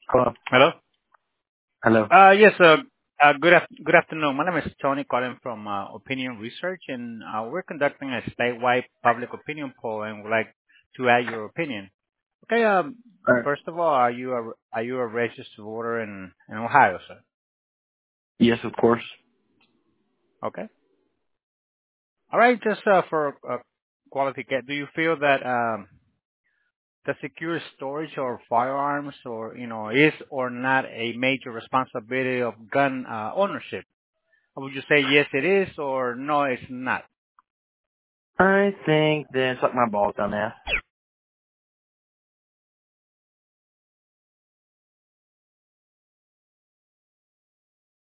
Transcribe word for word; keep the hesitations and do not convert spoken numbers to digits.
Hello. Hello? Hello. Uh, yes, uh, uh, good, af- good afternoon. My name is Tony calling from uh, Opinion Research, and uh, we're conducting a statewide public opinion poll and would like to add your opinion. Okay, um, All right. first of all, are you a, are you a registered voter in, in Ohio, sir? Yes, of course. Okay. All right, just uh, for uh, quality, do you feel that um, the secure storage of firearms or, you know, is or not a major responsibility of gun uh, ownership? Would you say yes, it is, or no, it's not? I think then suck my balls on that.